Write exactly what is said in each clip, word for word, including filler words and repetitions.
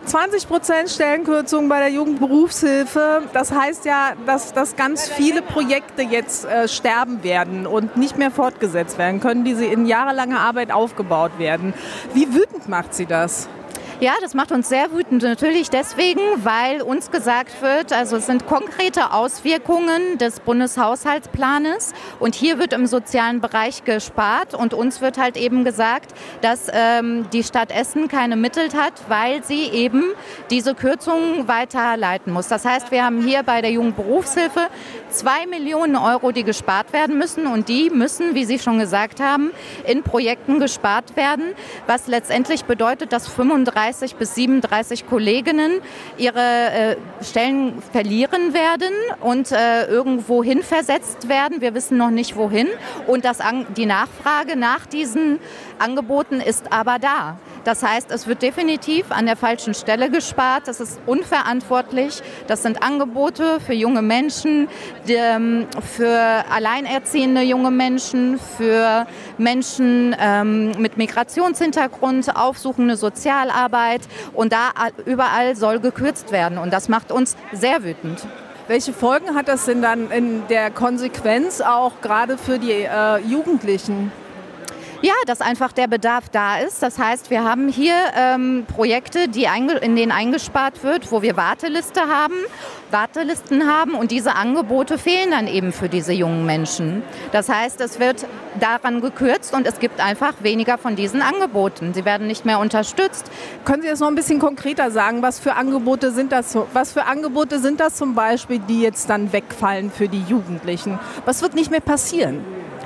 zwanzig Prozent Stellenkürzung bei der Jugendberufshilfe, das heißt ja, dass, dass ganz viele Projekte jetzt äh, sterben werden und nicht mehr fortgesetzt werden können, die sie in jahrelanger Arbeit aufgebaut werden. Wie wütend macht Sie das? Ja, das macht uns sehr wütend. Natürlich deswegen, weil uns gesagt wird, also es sind konkrete Auswirkungen des Bundeshaushaltsplanes und hier wird im sozialen Bereich gespart und uns wird halt eben gesagt, dass ähm, die Stadt Essen keine Mittel hat, weil sie eben diese Kürzungen weiterleiten muss. Das heißt, wir haben hier bei der Jugendberufshilfe zwei Millionen Euro, die gespart werden müssen und die müssen, wie Sie schon gesagt haben, in Projekten gespart werden, was letztendlich bedeutet, dass fünfunddreißig bis siebenunddreißig Kolleginnen ihre äh, Stellen verlieren werden und äh, irgendwo hin versetzt werden. Wir wissen noch nicht wohin. Und das, die Nachfrage nach diesen Angeboten ist aber da. Das heißt, es wird definitiv an der falschen Stelle gespart. Das ist unverantwortlich. Das sind Angebote für junge Menschen, die, für alleinerziehende junge Menschen, für Menschen ähm, mit Migrationshintergrund, aufsuchende Sozialarbeit. Und da überall soll gekürzt werden. Und das macht uns sehr wütend. Welche Folgen hat das denn dann in der Konsequenz auch gerade für die äh, Jugendlichen? Ja, dass einfach der Bedarf da ist. Das heißt, wir haben hier ähm, Projekte, die in denen eingespart wird, wo wir Warteliste haben, Wartelisten haben und diese Angebote fehlen dann eben für diese jungen Menschen. Das heißt, es wird daran gekürzt und es gibt einfach weniger von diesen Angeboten. Sie werden nicht mehr unterstützt. Können Sie das noch ein bisschen konkreter sagen? Was für Angebote sind das? Was für Angebote sind das zum Beispiel, die jetzt dann wegfallen für die Jugendlichen? Was wird nicht mehr passieren?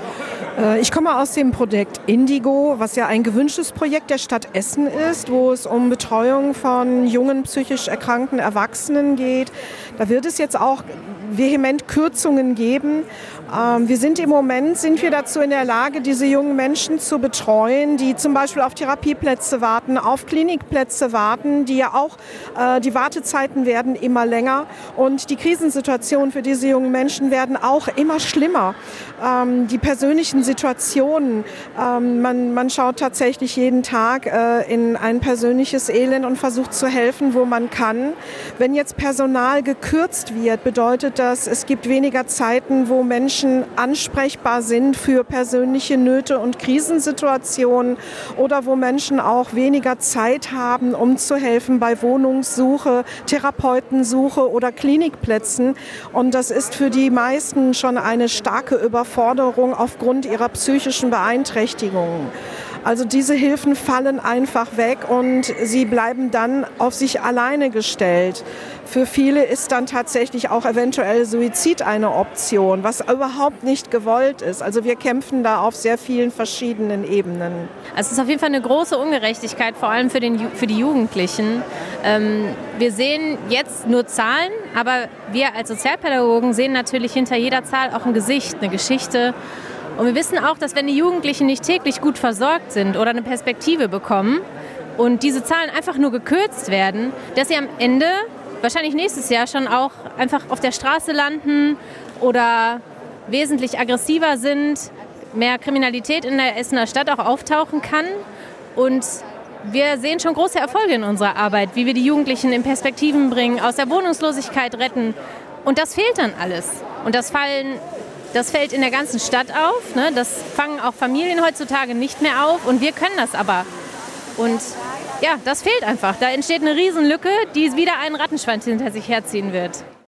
Ich komme aus dem Projekt Indigo, was ja ein gewünschtes Projekt der Stadt Essen ist, wo es um Betreuung von jungen psychisch erkrankten Erwachsenen geht. Da wird es jetzt auch vehement Kürzungen geben. Wir sind im Moment, sind wir dazu in der Lage, diese jungen Menschen zu betreuen, die zum Beispiel auf Therapieplätze warten, auf Klinikplätze warten, die ja auch, die Wartezeiten werden immer länger und die Krisensituationen für diese jungen Menschen werden auch immer schlimmer. Die persönlichen Situationen, man, man schaut tatsächlich jeden Tag in ein persönliches Elend und versucht zu helfen, wo man kann. Wenn jetzt Personal gekürzt wird, bedeutet das, es gibt weniger Zeiten, wo Menschen ansprechbar sind für persönliche Nöte und Krisensituationen oder wo Menschen auch weniger Zeit haben, um zu helfen bei Wohnungssuche, Therapeutensuche oder Klinikplätzen. Und das ist für die meisten schon eine starke Überforderung aufgrund ihrer psychischen Beeinträchtigungen. Also diese Hilfen fallen einfach weg und sie bleiben dann auf sich alleine gestellt. Für viele ist dann tatsächlich auch eventuell Suizid eine Option, was überhaupt nicht gewollt ist. Also wir kämpfen da auf sehr vielen verschiedenen Ebenen. Also es ist auf jeden Fall eine große Ungerechtigkeit, vor allem für, den, für die Jugendlichen. Ähm, wir sehen jetzt nur Zahlen, aber wir als Sozialpädagogen sehen natürlich hinter jeder Zahl auch ein Gesicht, eine Geschichte. Und wir wissen auch, dass wenn die Jugendlichen nicht täglich gut versorgt sind oder eine Perspektive bekommen und diese Zahlen einfach nur gekürzt werden, dass sie am Ende wahrscheinlich nächstes Jahr schon auch einfach auf der Straße landen oder wesentlich aggressiver sind, mehr Kriminalität in der Essener Stadt auch auftauchen kann. Und wir sehen schon große Erfolge in unserer Arbeit, wie wir die Jugendlichen in Perspektiven bringen, aus der Wohnungslosigkeit retten. Und das fehlt dann alles. Und das fallen Das fällt in der ganzen Stadt auf. Ne? Das fangen auch Familien heutzutage nicht mehr auf. Und wir können das aber. Und ja, das fehlt einfach. Da entsteht eine Riesenlücke, die wieder einen Rattenschwanz hinter sich herziehen wird.